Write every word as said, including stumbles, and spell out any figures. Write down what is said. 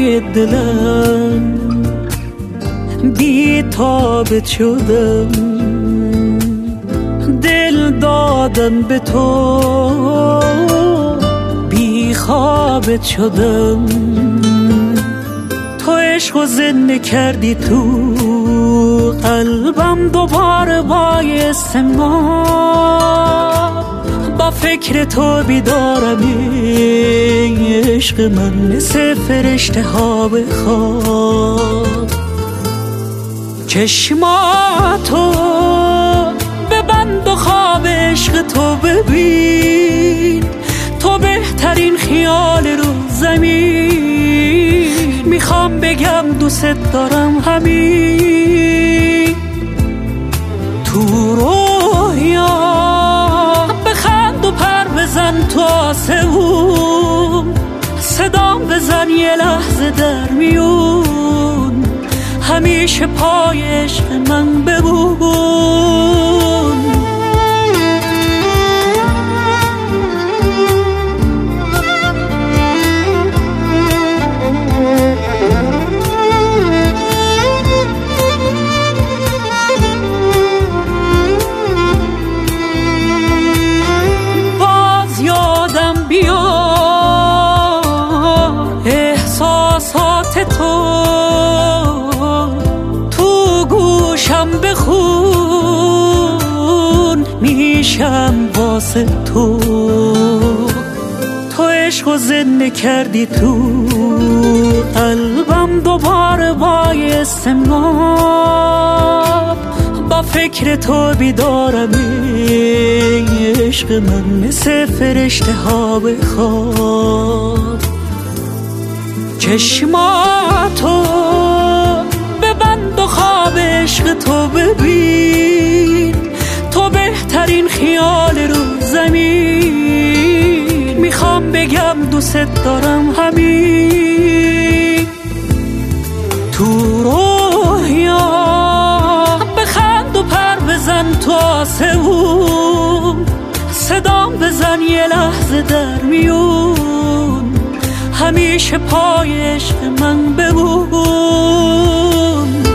پای دلم بی تاب شدم، دل دادم به تو بی خواب شدم. تو عشق و زنده کردی تو قلبم، دوباره بای استمنام با فکر تو بیدارم. عشق من مثل فرشته ها به خواب. چشماتو ببند و خواب عشق تو ببین، تو بهترین خیال رو زمین. میخوام بگم دوست دارم همین تو رویا. بخند و پر بزن تو آسمون، صدام بزن یه لحظه در میون. همیشه پای عشق من بمون. باز یادم بیا احساسات تو، بخون میشم واسه تو. تو عشق و زنده کردی تو قلبم، دوباره بای استمنام با فکر تو بیدارم. عشق من مثل فرشته ها به خواب. چشماتو ببند و خواب عشق تو ببین، تو بهترین خیال رو زمین. میخوام بگم دوست دارم همین تو رویا. بخند و پر بزن تو آسمون، صدام بزن یه لحظه در میون. همیشه پای عشق من بمون.